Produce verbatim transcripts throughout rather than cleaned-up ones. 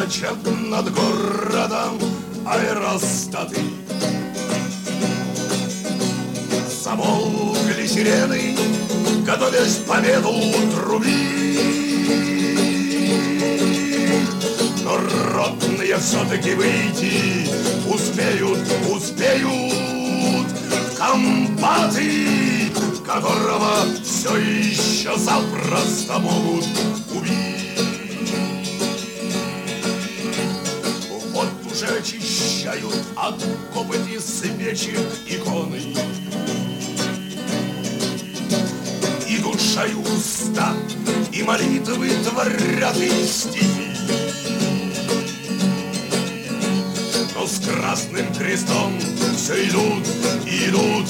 Скачет над городом аэростаты. Замолкли сирены, готовясь победу трубить. Но ротные все-таки выйти успеют, успеют в комбаты, которого все еще запросто могут убить. Вот уже очищают от копоти свечи иконы. И душой уста, и молитвы творят и стихи. Но с красным крестом все идут, идут,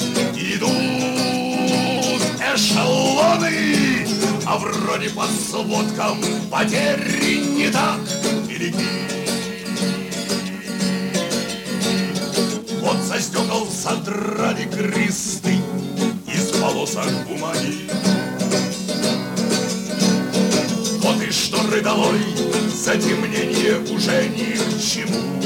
идут эшелоны, а вроде по сводкам потери не так велики. Вот со стекол содрали кресты из полосок бумаги. Вот и шторы долой, затемнение уже ни к чему.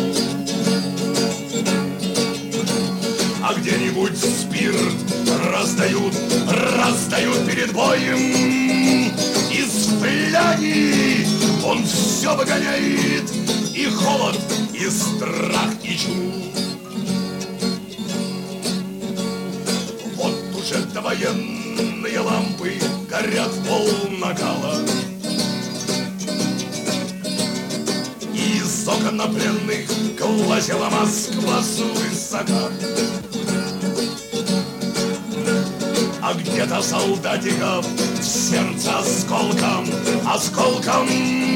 А где-нибудь спирт раздают, раздают перед боем. Из фляги он все выгоняет, и холод, и страх, и чум. Вот уже довоенные лампы горят полнакала. И из окон пленных глазела Москва свысока. А где-то солдатиков в сердце осколком, осколком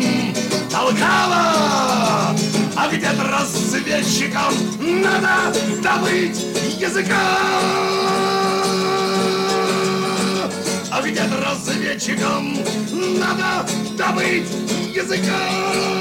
толкало. А где-то разведчикам надо добыть языка. А где-то разведчикам надо добыть языка.